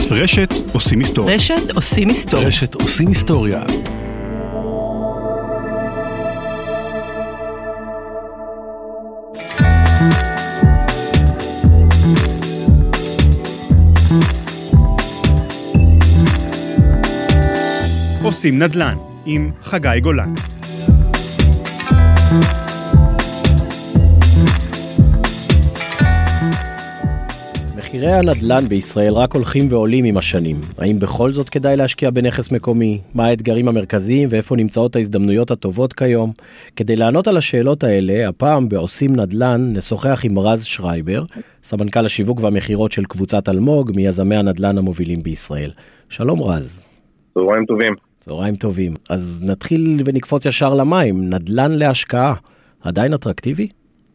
רשת עושים היסטוריה. רשת עושים היסטוריה. רשת עושים היסטוריה. עושים נדל"ן עם חגי גולן. מחירי הנדל"ן בישראל רק הולכים ועולים עם השנים. האם בכל זאת כדאי להשקיע בנכס מקומי? מה האתגרים המרכזיים ואיפה נמצאות ההזדמנויות הטובות כיום? כדי לענות על השאלות האלה, הפעם בעושים נדל"ן נשוחח עם רז שרייבר, סמנכ"ל השיווק והמחירות של קבוצת אלמוג, מיזמי הנדל"ן המובילים בישראל. שלום רז. צהריים טובים. צהריים טובים. אז נתחיל ונקפוץ ישר למים. נדל"ן להשקעה, עדיין אטרקטיבי?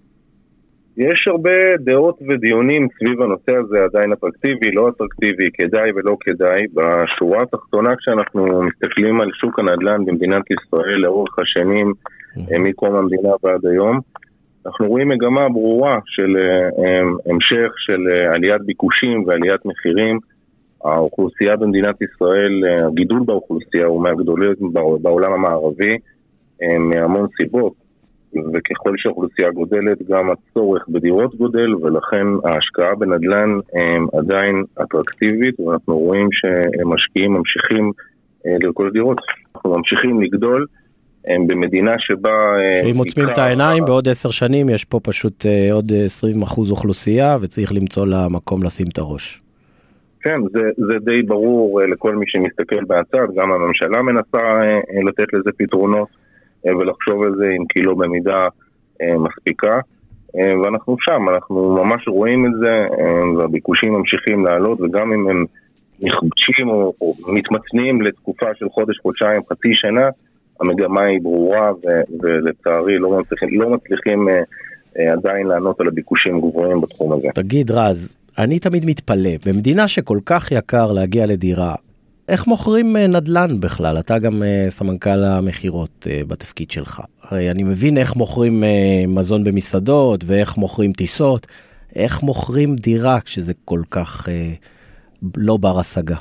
יש הרבה דעות ודיונים סביב הנושא הזה, עדיין אטרקטיבי, לא אטרקטיבי, כדאי ולא כדאי. בשורה התחתונה, כשאנחנו מסתכלים על שוק הנדל"ן במדינת ישראל לאורך השנים, מקום המדינה ועד היום, אנחנו רואים מגמה ברורה של המשך של עליית ביקושים ועליית מחירים. האוכלוסייה במדינת ישראל, הגידול באוכלוסייה הוא מהגדולים בעולם המערבי, מהמון סיבות. וככל שהאוכלוסייה גודלת, גם הצורך בדירות גודל, ולכן ההשקעה בנדל"ן עדיין אטרקטיבית, ואנחנו רואים שמשקיעים ממשיכים לרכוש דירות. אנחנו ממשיכים לגדול במדינה שבה... אם מוצאים את העיניים, בעוד 10 שנים יש פה פשוט עוד 20% אוכלוסייה, וצריך למצוא לה מקום לשים את הראש. כן, זה די ברור לכל מי שמסתכל מהצד, גם הממשלה מנסה לתת לזה פתרונות, ולחשוב על זה אם כאילו במידה מספיקה, ואנחנו שם, אנחנו ממש רואים את זה, והביקושים ממשיכים לעלות, וגם אם הם נכבשים או מתמצנים לתקופה של חודש, חודשיים, חצי שנה, המגמה היא ברורה, ולצערי לא מצליחים עדיין לענות על הביקושים גבוהים בתחום הזה. תגיד רז, אני תמיד מתפלא, במדינה שכל כך יקר להגיע לדירה, איך מוכרים נדל"ן בכלל? אתה גם סמנכ"ל המחירות בתפקיד שלך. הרי אני מבין איך מוכרים מזון במסעדות ואיך מוכרים טיסות. איך מוכרים דירה כשזה כל כך לא בר השגה?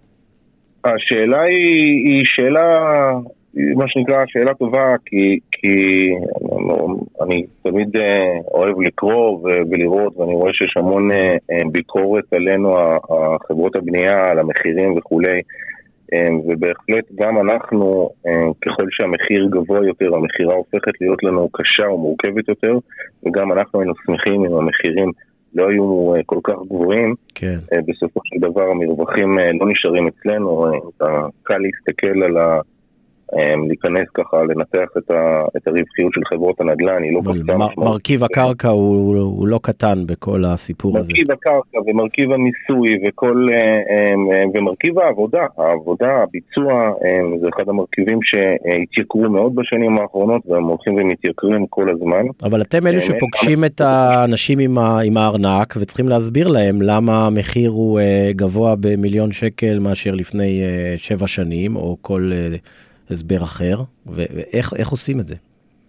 השאלה היא שאלה, מה שנקרא, שאלה טובה, כי אני תמיד אוהב לקרוא ולראות, ואני רואה שיש המון ביקורת עלינו, החברות הבנייה, על המחירים וכולי, ובהחלט גם אנחנו, ככל שהמחיר גבוה יותר, המחירה הופכת להיות לנו קשה ומורכבת יותר, וגם אנחנו היינו שמחים אם המחירים לא היו כל כך גבוהים, כן. בסופו של דבר המרווחים לא נשארים אצלנו, קל להסתכל על להיכנס ככה, לנתח את הרווחיות של חברות הנדל"ן, היא לא קטן. מרכיב הקרקע הוא לא קטן בכל הסיפור הזה. מרכיב הקרקע ומרכיב המיסוי ומרכיב העבודה, הביצוע, זה אחד המרכיבים שהתייקרו מאוד בשנים האחרונות, והם הולכים ומתייקרים כל הזמן. אבל אתם אלו שפוגשים את האנשים עם הארנק, וצריכים להסביר להם למה המחיר הוא גבוה ב1,000,000 שקל מאשר לפני 7 שנים, או כל... הסבר אחר, ואיך עושים את זה?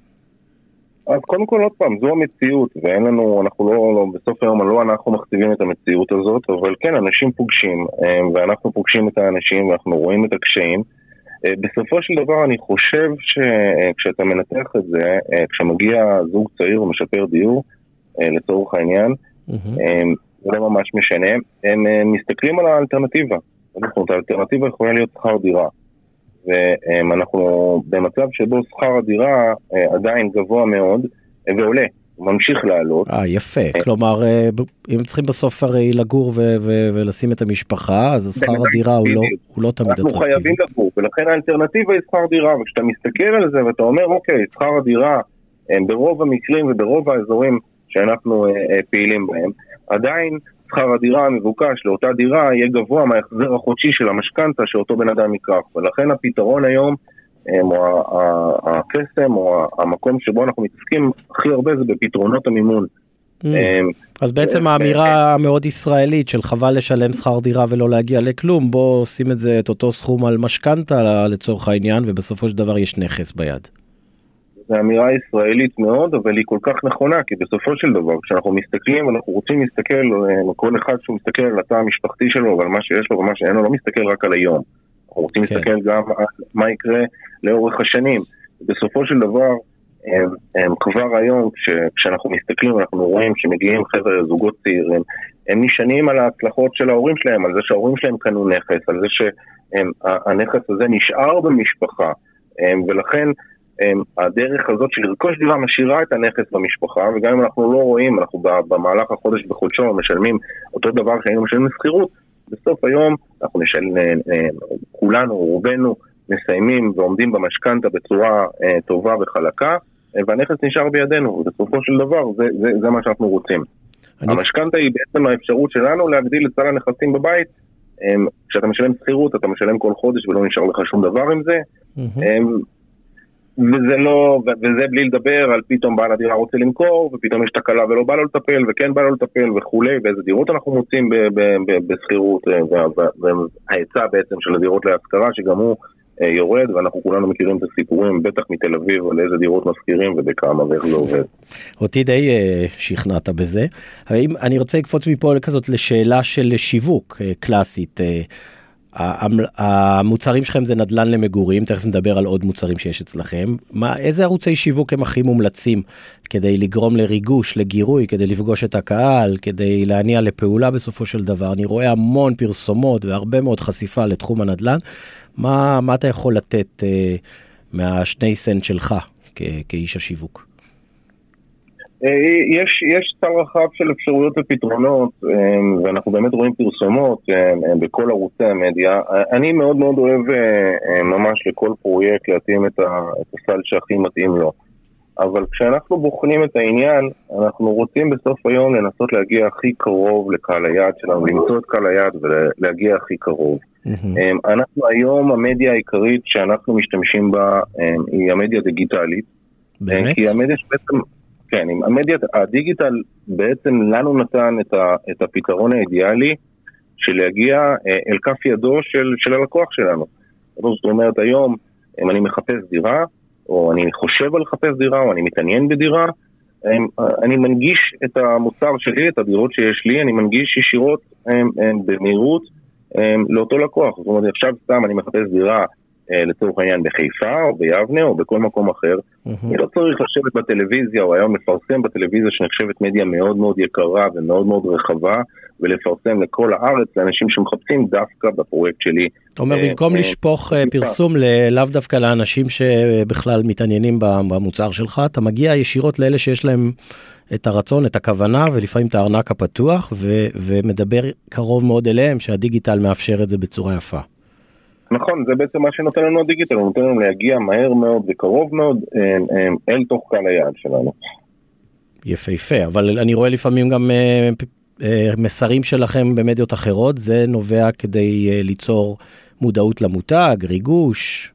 אז קודם כל עוד פעם, זו המציאות, ואין לנו, אנחנו לא, בסוף היום לא אנחנו מכתיבים את המציאות הזאת, אבל כן, אנשים פוגשים, ואנחנו פוגשים את האנשים, ואנחנו רואים את הקשיים. בסופו של דבר אני חושב שכשאתה מנתח את זה, כשמגיע זוג צעיר ומשפר דיור, לצורך העניין, זה לא ממש משנה, הם מסתכלים על האלטרנטיבה. האלטרנטיבה יכולה להיות שכר דירה. ואנחנו במצב שבו שכר הדירה עדיין גבוה מאוד ועולה, הוא ממשיך לעלות. יפה, כלומר אם צריכים בסוף הרי לגור ולשים את המשפחה, אז שכר הדירה הוא לא תמיד אטרקטיבי. אנחנו חייבים לגור, ולכן האלטרנטיבה היא שכר דירה, וכשאתה מסתכל על זה ואתה אומר אוקיי, שכר הדירה ברוב המקרים וברוב האזורים שאנחנו פעילים בהם, עדיין שכר הדירה המבוקש לאותה דירה יהיה גבוה מההחזר החודשי של המשכנתה שאותו בן אדם יקח. ולכן הפתרון היום, או הקסם, או המקום שבו אנחנו מתעסקים הכי הרבה זה בפתרונות המימון. אז בעצם האמירה המאוד ישראלית של חבל לשלם שכר דירה ולא להגיע לכלום, בוא שים את אותו סכום על משכנתה לצורך העניין, ובסופו של דבר יש נכס ביד. זו אמירה ישראלית מאוד, אבל היא כל כך נכונה, כי בסופו של דבר, כשאנחנו מסתכלים, אנחנו רוצים להסתכל, כל אחד שהוא מסתכל על התא המשפחתי שלו, ועל מה שיש לו ומה שאין לו, לא מסתכל רק על היום. אנחנו רוצים להסתכל גם על מה יקרה לאורך השנים. בסופו של דבר, כבר היום, כשאנחנו מסתכלים, אנחנו רואים שמגיעים חבר'ה זוגות צעירים, הם נשענים על ההצלחות של ההורים שלהם, על זה שההורים שלהם קנו נכס, על זה שהנכס הזה נשאר במשפחה, ולכן הדרך הזאת של לרכוש דירה משאירה את הנכס במשפחה, וגם אם אנחנו לא רואים, אנחנו במהלך החודש בחודשו משלמים אותו דבר שהיינו משלמים לשכירות, בסוף היום אנחנו כולנו, רובנו, מסיימים ועומדים במשכנתה בצורה טובה וחלקה, והנכס נשאר בידינו, ובסופו של דבר זה מה שאנחנו רוצים. המשכנתה היא בעצם האפשרות שלנו להגדיל את סל הנכסים בבית. כשאתה משלם שכירות, אתה משלם כל חודש ולא נשאר לך שום דבר עם זה. וזה בלי לדבר על פתאום בעל הדירה רוצה למכור, ופתאום יש תקלה ולא בא לו לטפל, וכן בא לו לטפל וכולי, ואיזה דירות אנחנו מוצאים בשכירות, וההיצע בעצם של הדירות להשכרה, שגם הוא יורד, ואנחנו כולנו מכירים את הסיפורים, בטח מתל אביב, על איזה דירות מזכירים ובכמה ואיך זה עובד. אותי די שכנעת בזה. אני רוצה לקפוץ מפה כזאת לשאלה של שיווק קלאסית. המוצרים שלכם זה נדל"ן למגורים, תכף נדבר על עוד מוצרים שיש אצלכם. איזה ערוצי שיווק הם הכי מומלצים כדי לגרום לריגוש, לגירוי, כדי לפגוש את הקהל, כדי להניע לפעולה בסופו של דבר? אני רואה המון פרסומות והרבה מאוד חשיפה לתחום הנדל"ן. מה אתה יכול לתת מהשני סנט שלך כאיש השיווק? יש סל רחב של אפשרויות ופתרונות, ואנחנו באמת רואים פרסומות בכל ערוצי המדיה. אני מאוד מאוד אוהב ממש לכל פרויקט להתאים את הסל שהכי מתאים לו. אבל כשאנחנו בוחנים את העניין, אנחנו רוצים בסוף היום לנסות להגיע הכי קרוב לקהל היעד שלנו, למצוא את קהל היעד ולהגיע הכי קרוב. אנחנו היום, המדיה העיקרית שאנחנו משתמשים בה היא המדיה דיגיטלית. באמת? כי המדיה שבעצם, כן, המדיה הדיגיטל בעצם לנו נתן את הפתרון האידיאלי של להגיע אל כף ידו של הלקוח שלנו. זאת אומרת, היום, אם אני מחפש דירה, או אני חושב על לחפש דירה, או אני מתעניין בדירה, אני מנגיש את המוצר שלי, את הדירות שיש לי, אני מנגיש ישירות במהירות לאותו לקוח. זאת אומרת, עכשיו סתם אני מחפש דירה לצורך העניין בחיפה, או ביבנה, או בכל מקום אחר. אני לא צריך לשבת בטלוויזיה, או היום לפרסם בטלוויזיה שנחשבת מדיה מאוד מאוד יקרה ומאוד מאוד רחבה, ולפרסם לכל הארץ לאנשים שמחפשים דווקא בפרויקט שלי. אתה אומר, במקום לשפוך פרסום לאו דווקא לאנשים שבכלל מתעניינים במוצר שלך, אתה מגיע ישירות לאלה שיש להם את הרצון, את הכוונה, ולפעמים את הארנק הפתוח, ומדבר קרוב מאוד אליהם, שהדיגיטל מאפשר את זה בצורה יפה. נכון, זה בעצם מה שנותן לנו הדיגיטל, הוא נותן לנו להגיע מהר מאוד וקרוב מאוד אל תוך קהל היעד שלנו. יפה, אבל אני רואה לפעמים גם מסרים שלכם במדיות אחרות, זה נובע כדי ליצור מודעות למותג, ריגוש,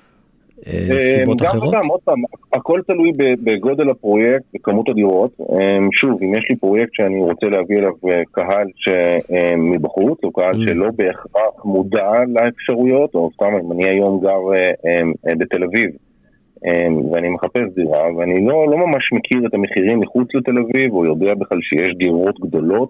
סיבות אחרות? גם עוד פעם, הכל תלוי בגודל הפרויקט, בכמות הדירות. שוב, אם יש לי פרויקט שאני רוצה להביא אליו קהל מבחוץ, או קהל שלא בהכרח מודע לאפשרויות, או סתם, אם אני היום גר בתל אביב, ואני מחפש דירה, ואני לא ממש מכיר את המחירים מחוץ לתל אביב, או יודע בכלל שיש דירות גדולות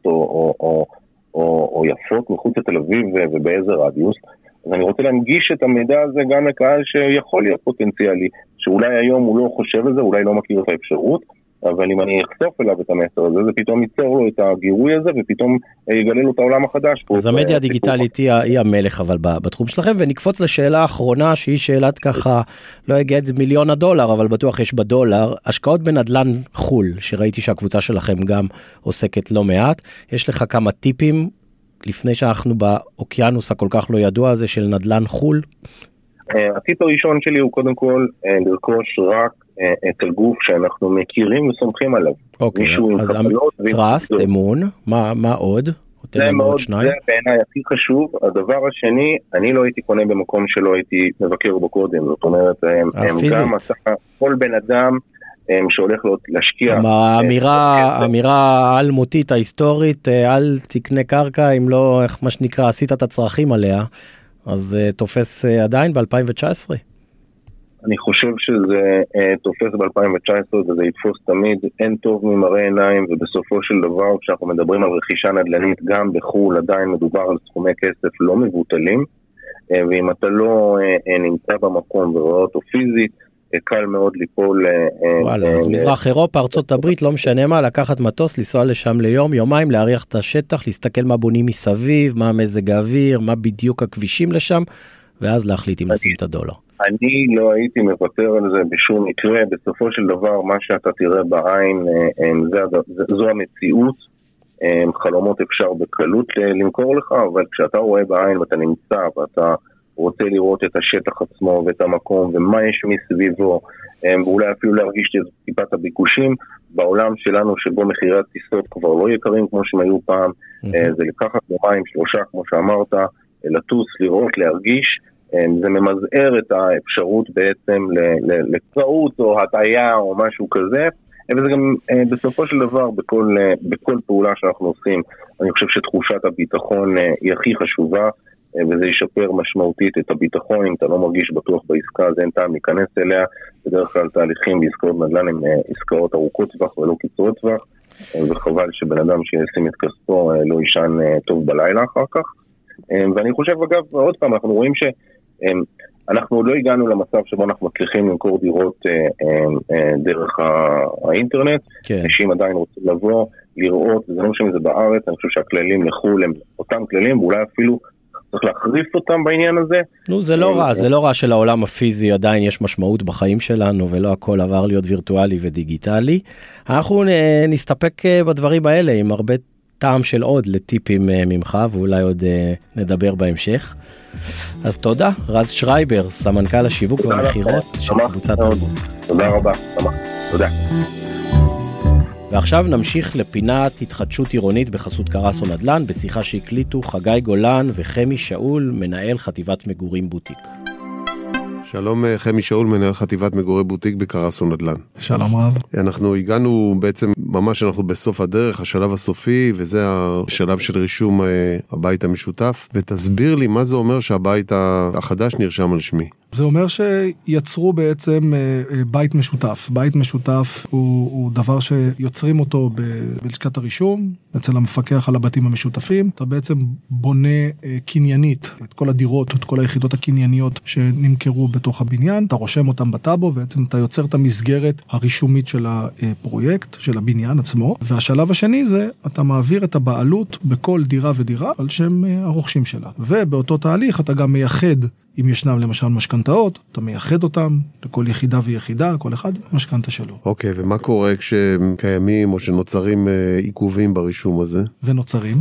או יפות מחוץ לתל אביב ובאיזה רדיוס, אז אני רוצה להנגיש את המידע הזה גם לקהל שיכול להיות פוטנציאלי, שאולי היום הוא לא חושב על זה, אולי לא מכיר את האפשרות, אבל אם אני אחשוף אליו את המסר הזה, זה פתאום ייצור לו את הגירוי הזה, ופתאום יגלה לו את העולם החדש. אז המדיה הדיגיטלית היא המלך אבל בתחום שלכם, ונקפוץ לשאלה האחרונה, שהיא שאלת ככה, לא אגיד $1,000,000, אבל בטוח יש $, השקעות בנדל"ן חול, שראיתי שהקבוצה שלכם גם עוסקת לא מעט, יש לך כמה טיפים, לפני שאנחנו באוקיינוס הכל כך לא ידוע הזה של נדל"ן חול? הטיפ הראשון שלי הוא קודם כל לרכוש רק אצל גוף שאנחנו מכירים וסומכים עליו. אוקיי, אז טראסט, אמון, מה עוד? זה בעיניי הכי חשוב. הדבר השני, אני לא הייתי קונה במקום שלא הייתי מבקר בו קודם, זאת אומרת, הם גם עשה כל בן אדם שהולך להשקיע. האמירה האלמותית ההיסטורית, אל תקנה קרקע אם לא, איך מה שנקרא, עשית את הצרכים עליה, אז תופס עדיין ב-2019? אני חושב שזה תופס ב-2019 וזה יתפוס תמיד, אין טוב ממראה עיניים, ובסופו של דבר כשאנחנו מדברים על רכישה נדל"נית גם בחול עדיין מדובר על סכומי כסף לא מבוטלים, ואם אתה לא נמצא במקום ורואה אותו פיזית, קל מאוד ליפול. וואלה, אז מזרח אירופה, ארצות הברית, לא משנה מה, לקחת מטוס, לנסוע לשם ליום, יומיים, להריח את השטח, להסתכל מה בונים מסביב, מה מזג האוויר, מה בדיוק הכבישים לשם, ואז להחליט אם לשים את $1. אני לא הייתי מוותר על זה בשום מקרה, בסופו של דבר מה שאתה תראה בעין, זו המציאות, חלומות אפשר בקלות למכור לך, אבל כשאתה רואה בעין ואתה נמצא ואתה רוצה לראות את השטח עצמו ואת המקום ומה יש מסביבו, ואולי אפילו להרגיש את טיפת הביקושים, בעולם שלנו שבו מחירי הטיסות כבר לא יקרים כמו שהם היו פעם, זה לקחת יומיים, 3 כמו שאמרת, לטוס, לראות, להרגיש, זה ממזער את האפשרות בעצם לקראות או הטעיה או משהו כזה, וזה גם בסופו של דבר בכל פעולה שאנחנו עושים, אני חושב שתחושת הביטחון היא הכי חשובה, וזה ישפר משמעותית את הביטחון. אם אתה לא מרגיש בטוח בעסקה, אז אין טעם להיכנס אליה. בדרך כלל תהליכים בעסקאות נדל"ן הם עסקאות ארוכות טווח ולא קצרות טווח, וחבל שבן אדם שישים את כספו לא יישן טוב בלילה אחר כך. ואני חושב אגב, עוד פעם, אנחנו רואים שאנחנו לא הגענו למצב שבו אנחנו מצליחים למכור דירות דרך האינטרנט, אנשים עדיין רוצים לבוא, לראות, זה לא משנה אם זה בארץ, אני חושב שהכללים לחול הם אותם כללים, ואולי אפילו צריך להחריף אותם בעניין הזה. נו, זה לא רע, זה לא רע שלעולם הפיזי עדיין יש משמעות בחיים שלנו, ולא הכל עבר להיות וירטואלי ודיגיטלי. אנחנו נסתפק בדברים האלה, עם הרבה טעם של עוד לטיפים ממך, ואולי עוד נדבר בהמשך. אז תודה, רז שרייבר, סמנכ"ל השיווק והמכירות של קבוצת תרבות. תודה רבה, תודה. ועכשיו נמשיך לפינת התחדשות עירונית בחסות קרסו נדל"ן, בשיחה שהקליטו חגי גולן וחמי שאול, מנהל חטיבת מגורים בוטיק. שלום, חמי שאול, מנהל חטיבת מגורי בוטיק בקרסו נדל"ן. שלום רב. אנחנו הגענו בעצם, ממש אנחנו בסוף הדרך, השלב הסופי, וזה השלב של רישום הבית המשותף, ותסביר לי מה זה אומר שהבית החדש נרשם על שמי. זה אומר שיצרו בעצם בית משותף. בית משותף הוא דבר שיוצרים אותו בלשכת הרישום, אצל המפקח על הבתים המשותפים. אתה בעצם בונה קניינית את כל הדירות, את כל היחידות הקנייניות שנמכרו בתוך הבניין. אתה רושם אותם בטאבו, ובעצם אתה יוצר את המסגרת הרישומית של הפרויקט, של הבניין עצמו. והשלב השני זה, אתה מעביר את הבעלות בכל דירה ודירה על שם הרוכשים שלה. ובאותו תהליך אתה גם מייחד, אם ישנם למשל משכנתאות, אתה מייחד אותם לכל יחידה ויחידה, כל אחד משכנתה שלו. אוקיי, ומה קורה כשקיימים או שנוצרים עיכובים ברישום הזה? ונוצרים.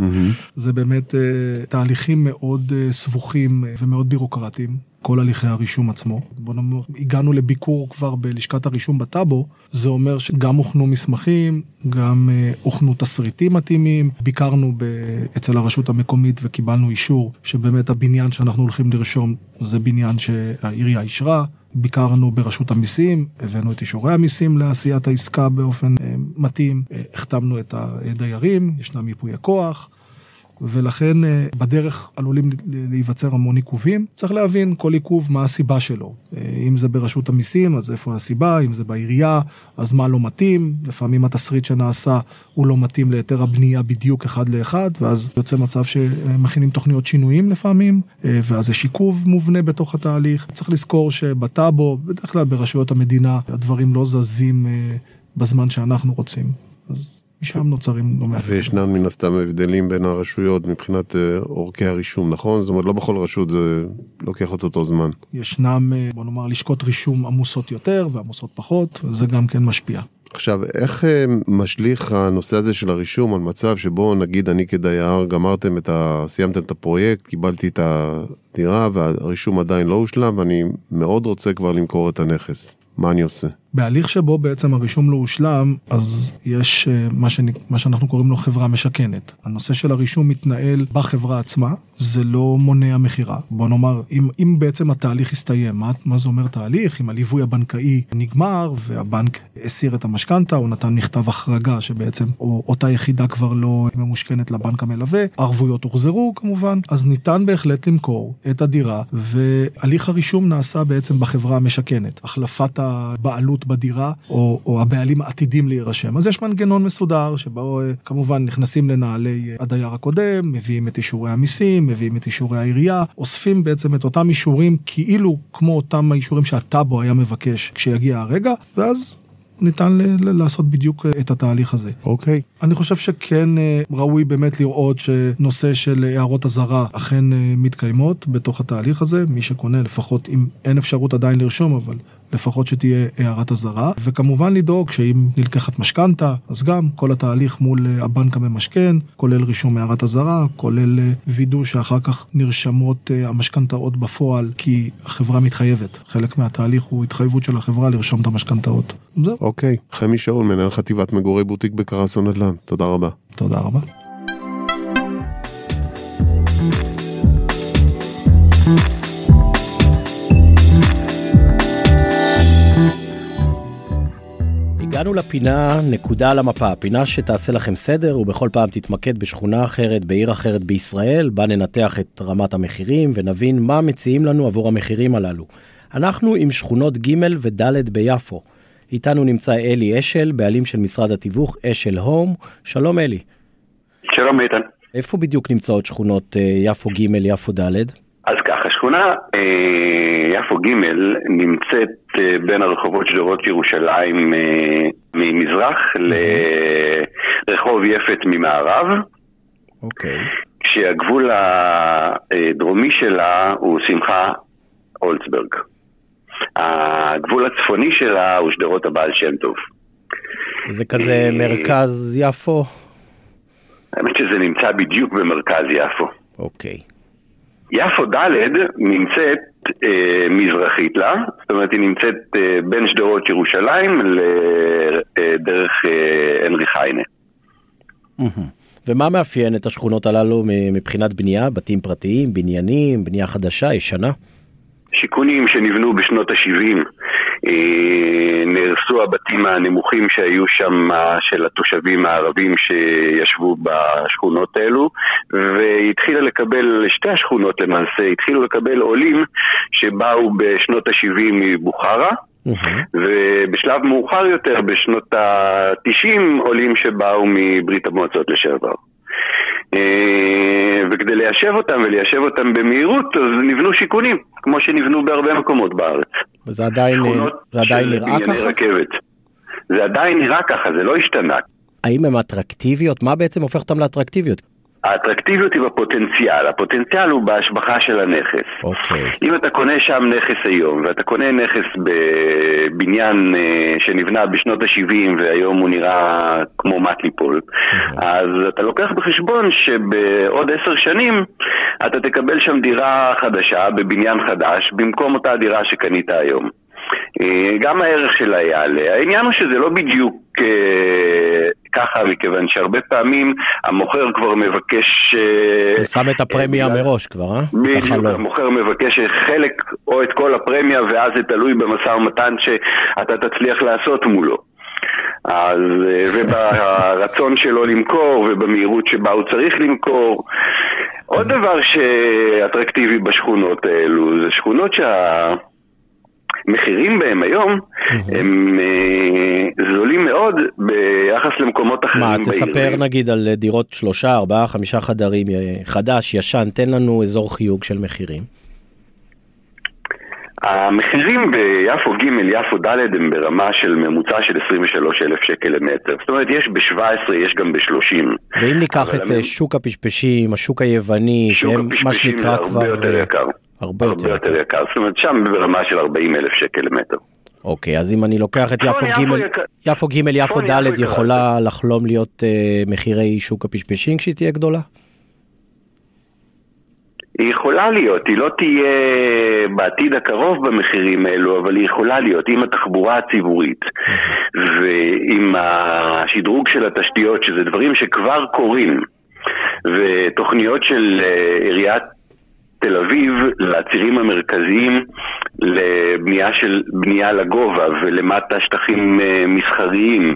זה באמת תהליכים מאוד סבוכים ומאוד בירוקרטיים. כל הליכי הרישום עצמו. בוא נאמר, הגענו לביקור כבר בלשכת הרישום בטאבו, זה אומר שגם הוכנו מסמכים, גם הוכנו תסריטים מתאימים, ביקרנו אצל הרשות המקומית וקיבלנו אישור שבאמת הבניין שאנחנו הולכים לרשום זה בניין שהעירייה אישרה, ביקרנו ברשות המיסים, הבאנו את אישורי המיסים לעשיית העסקה באופן מתאים, החתמנו את הדיירים, ישנם ייפוי הכוח, ולכן בדרך עלולים להיווצר המון עיכובים. צריך להבין כל עיכוב מה הסיבה שלו. אם זה ברשות המיסים, אז איפה הסיבה? אם זה בעירייה, אז מה לא מתאים? לפעמים התסריט שנעשה הוא לא מתאים ליתר הבנייה בדיוק אחד לאחד, ואז יוצא מצב שמכינים תוכניות שינויים לפעמים, ואז יש עיכוב מובנה בתוך התהליך. צריך לזכור שבטאבו, בדרך כלל ברשויות המדינה, הדברים לא זזים בזמן שאנחנו רוצים. אז משם נוצרים לא מעט. וישנן מן הסתם הבדלים בין הרשויות מבחינת אורכי הרישום, נכון? זאת אומרת, לא בכל רשות זה לוקח את אותו זמן. ישנם, בוא נאמר, לשכות רישום עמוסות יותר ועמוסות פחות, זה גם כן משפיע. עכשיו, איך משליך הנושא הזה של הרישום על מצב שבו נגיד אני כדייר סיימתם את הפרויקט, קיבלתי את הדירה והרישום עדיין לא הושלם ואני מאוד רוצה כבר למכור את הנכס. מה אני עושה? בהליך שבו בעצם הרישום לא הושלם, אז יש מה שאנחנו קוראים לו חברה משכנת. הנושא של הרישום מתנהל בחברה עצמה, זה לא מונע מחירה. בוא נאמר, אם בעצם התהליך הסתיים, מה זה אומר תהליך? אם הליווי הבנקאי נגמר, והבנק הסיר את המשכנתה, או נתן מכתב החרגה, שבעצם אותה יחידה כבר לא ממושכנת לבנק המלווה, ערבויות הוחזרו כמובן, אז ניתן בהחלט למכור את הדירה, והליך הרישום נעשה בעצם בחברה המשכנת. החלפת הבעלות בדירה, או הבעלים העתידים להירשם. אז יש מנגנון מסודר, שבו כמובן נכנסים לנעלי הדייר הקודם, מביאים את אישורי המיסים, מביאים את אישורי העירייה, אוספים בעצם את אותם אישורים, כאילו כמו אותם האישורים שהטאבו היה מבקש כשיגיע הרגע, ואז ניתן לעשות בדיוק את התהליך הזה. אוקיי. אני חושב שכן ראוי באמת לראות שנושא של הערות הזרה אכן מתקיימות בתוך התהליך הזה, מי שקונה לפחות, אם אין אפשרות עדיין לרשום, אבל לפחות שתהיה הערת הזרה, וכמובן לדאוג שאם נלקחת משכנתה, אז גם כל התהליך מול הבנק הממשכן, כולל רישום הערת הזרה, כולל וידוא שאחר כך נרשמות המשכנתאות בפועל, כי החברה מתחייבת. חלק מהתהליך הוא התחייבות של החברה לרשום את המשכנתאות. זהו. אוקיי. חמי שאול, מנהל חטיבת מגורי בוטיק בקרסו נדל"ן. תודה רבה. תודה רבה. הגענו לפינה נקודה על המפה, פינה שתעשה לכם סדר ובכל פעם תתמקד בשכונה אחרת, בעיר אחרת בישראל, בה ננתח את רמת המחירים ונבין מה מציעים לנו עבור המחירים הללו. אנחנו עם שכונות ג' וד' ביפו. איתנו נמצא אלי אשל, בעלים של משרד התיווך אשל הום. שלום אלי. שלום איתן. איפה בדיוק נמצאות שכונות יפו ג' יפו ד'? אז ככה, שכונה יפו ג' נמצאת בין הרחובות שדרות ירושלים ממזרח לרחוב יפת ממערב. אוקיי. כשהגבול הדרומי שלה הוא שמחה אולצברג. הגבול הצפוני שלה הוא שדרות הבעל שם טוב. זה כזה מרכז יפו? האמת שזה נמצא בדיוק במרכז יפו. אוקיי. יפו ד' נמצאת מזרחית לה, זאת אומרת היא נמצאת בין שדרות ירושלים לדרך הנרי חיינה. ומה מאפיין את השכונות הללו מבחינת בנייה? בתים פרטיים, בניינים, בנייה חדשה, ישנה? שיכונים שנבנו בשנות ה-70, נהרסו הבתים הנמוכים שהיו שם של התושבים הערבים שישבו בשכונות האלו, והתחילה לקבל, שתי השכונות למעשה, התחילו לקבל עולים שבאו בשנות ה-70 מבוכרה, ובשלב מאוחר יותר, בשנות ה-90, עולים שבאו מברית המועצות לשעבר. וכדי ליישב אותם וליישב אותם במהירות, אז נבנו שיכונים, כמו שנבנו בהרבה מקומות בארץ. וזה עדיין נראה ככה? רכבת. זה עדיין נראה ככה, זה לא השתנה. האם הן אטרקטיביות? מה בעצם הופך אותם לאטרקטיביות? האטרקטיביות היא בפוטנציאל, הפוטנציאל הוא בהשבחה של הנכס. אוקיי. אם אתה קונה שם נכס היום, ואתה קונה נכס בבניין שנבנה בשנות ה-70 והיום הוא נראה כמו מטליפול, אז אתה לוקח בחשבון שבעוד 10 שנים אתה תקבל שם דירה חדשה בבניין חדש במקום אותה דירה שקנית היום. גם הערך שלה יעלה. העניין הוא שזה לא בדיוק ככה, מכיוון שהרבה פעמים המוכר כבר מבקש... הוא שם את הפרמיה מראש כבר, אה? בדיוק, המוכר מבקש חלק או את כל הפרמיה, ואז זה תלוי במשא ומתן שאתה תצליח לעשות מולו. אז וברצון שלו למכור ובמהירות שבה הוא צריך למכור. עוד דבר שאטרקטיבי בשכונות האלו, זה שכונות מחירים בהם היום הם זולים מאוד ביחס למקומות אחרים. מה, תספר נגיד על דירות 3, 4, 5 חדרים חדש, ישן, תן לנו אזור חיוג של מחירים. המחירים ביפו ג' יפו ד' הם ברמה של ממוצע של 23,000 שקל למטר. זאת אומרת, יש ב-17, יש גם ב-30. ואם ניקח את שוק הפשפשים, השוק היווני, שהם מה שנקרא כבר... הרבה יותר יקר. הרבה יותר יקר. זאת אומרת, שם ברמה של 40,000 שקל למטר. אוקיי, אז אם אני לוקח את יפו ג' יפו ד' יכולה לחלום להיות מחירי שוק הפשפשים כשהיא תהיה גדולה? היא יכולה להיות, היא לא תהיה בעתיד הקרוב במחירים האלו, אבל היא יכולה להיות עם התחבורה הציבורית ועם השדרוג של התשתיות, שזה דברים שכבר קורים, ותוכניות של עיריית תל אביב לצירים המרכזיים לבנייה לגובה ולמטה שטחים מסחריים.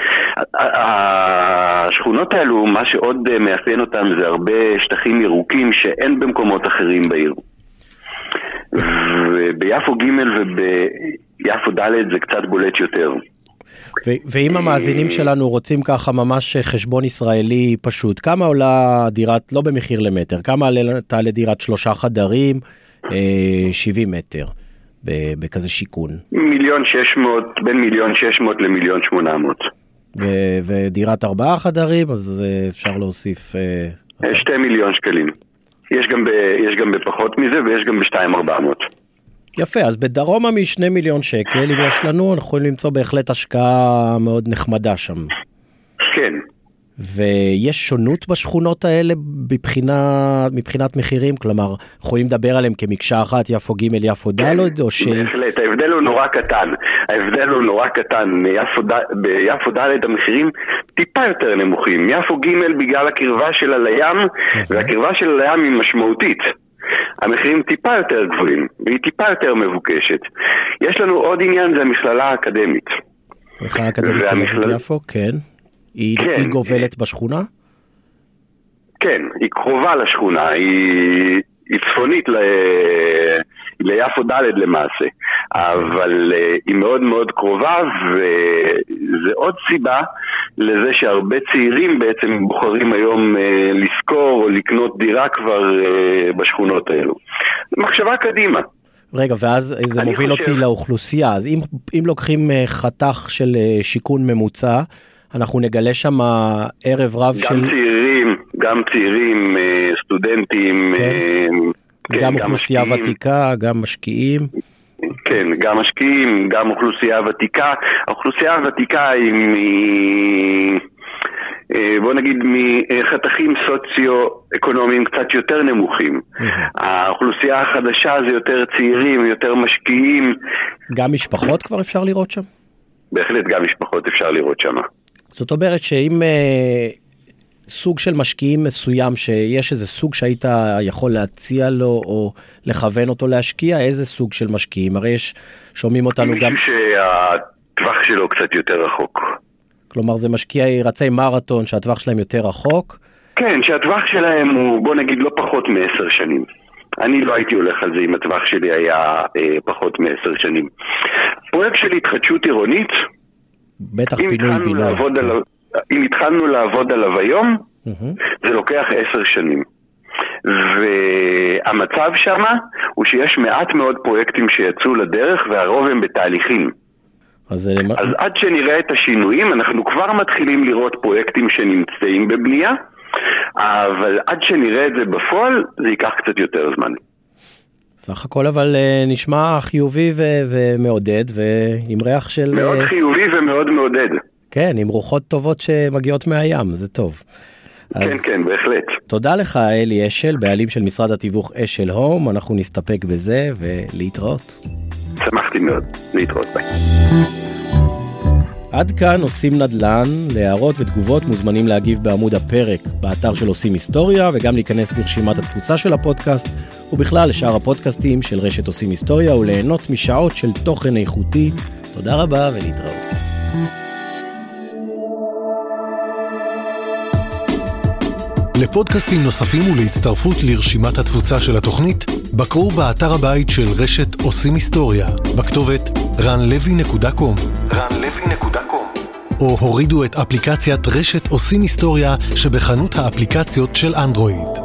השכונות האלו, מה שעוד מאפיין אותם זה הרבה שטחים ירוקים שאין במקומות אחרים בעיר. וביפו ג' וביפו ד' זה קצת בולט יותר. ואם המאזינים שלנו רוצים ככה ממש חשבון ישראלי פשוט, כמה עולה דירת, לא במחיר למטר, כמה תעלה דירת 3 חדרים, 70 מטר, בכזה שיכון? 1,600,000, בין 1,600,000 ל1,800,000. ודירת 4 חדרים, אז אפשר להוסיף... 2 מיליון שקלים. יש גם בפחות מזה ויש גם ב2,400,000. יפה, אז בדרומה מ2 מיליון שקל, אם יש לנו, אנחנו יכולים למצוא בהחלט השקעה מאוד נחמדה שם. כן. ויש שונות בשכונות האלה מבחינת מחירים? כלומר, יכולים לדבר עליהם כמקשה אחת, יפו ג' יפו ד' או ש... בהחלט, ההבדל הוא נורא קטן. ביפו ד' המחירים טיפה יותר נמוכים. יפו ג' בגלל הקרבה שלה לים, והקרבה של הים היא משמעותית. המחירים טיפה יותר גבוהים, והיא טיפה יותר מבוקשת. יש לנו עוד עניין, זה המכללה האקדמית. המכללה האקדמית תל אביב יפו, כן. היא גובלת בשכונה? כן, היא קרובה לשכונה, היא צפונית ליפו ד' למעשה, אבל היא מאוד מאוד קרובה, וזה עוד סיבה לזה שהרבה צעירים בעצם בוחרים היום לשכור או לקנות דירה כבר בשכונות האלו. מחשבה קדימה. רגע, ואז זה מוביל אותי לאוכלוסייה, אז אם לוקחים חתך של שיכון ממוצע, אנחנו נגלה שם ערב רב גם צעירים, סטודנטים, גם אוכלוסייה ותיקה, גם משקיעים. כן, גם משקיעים, גם אוכלוסייה ותיקה. האוכלוסייה הוותיקה היא בוא נגיד מחתכים סוציו-אקונומיים קצת יותר נמוכים. האוכלוסייה החדשה זה יותר צעירים, יותר משקיעים. גם משפחות כבר אפשר לראות שם? בהחלט גם משפחות אפשר לראות שם. זאת אומרת שאם סוג של משקיעים מסוים, שיש איזה סוג שהיית יכול להציע לו או לכוון אותו להשקיע, איזה סוג של משקיעים? הרי שומעים אותנו גם... מישהו שהטווח שלו קצת יותר רחוק. כלומר זה משקיעי רצי מרתון שהטווח שלהם יותר רחוק? כן, שהטווח שלהם הוא בוא נגיד לא פחות מ10 שנים. אני לא הייתי הולך על זה אם הטווח שלי היה פחות מ10 שנים. פרויקט של התחדשות עירונית, בטח פינוי בינה. אם התחלנו לעבוד עליו היום, זה לוקח 10 שנים. והמצב שמה הוא שיש מעט מאוד פרויקטים שיצאו לדרך והרוב הם בתהליכים. אז עד שנראה את השינויים, אנחנו כבר מתחילים לראות פרויקטים שנמצאים בבנייה, אבל עד שנראה את זה בפועל, זה ייקח קצת יותר זמן. סך הכל אבל נשמע חיובי ומעודד, ועם ריח של... מאוד חיובי ומאוד מעודד. כן, עם רוחות טובות שמגיעות מהים, זה טוב. כן, כן, בהחלט. תודה לך, אלי אשל, בעלים של משרד התיווך אשל הום. אנחנו נסתפק בזה ולהתראות. שמחתי מאוד, להתראות, ביי. עד כאן עושים נדל"ן. להערות ותגובות מוזמנים להגיב בעמוד הפרק באתר של עושים היסטוריה, וגם להיכנס לרשימת התפוצה של הפודקאסט, ובכלל לשאר הפודקאסטים של רשת עושים היסטוריה, וליהנות משעות של תוכן איכותי. תודה רבה ולהתראות. לפודקאסטים נוספים ולהצטרפות לרשימת התפוצה של התוכנית, בקרו באתר הבית של רשת עושים היסטוריה, בכתובת ranlevy.com או הורידו את אפליקציית רשת עושים היסטוריה שבחנות האפליקציות של אנדרואיד.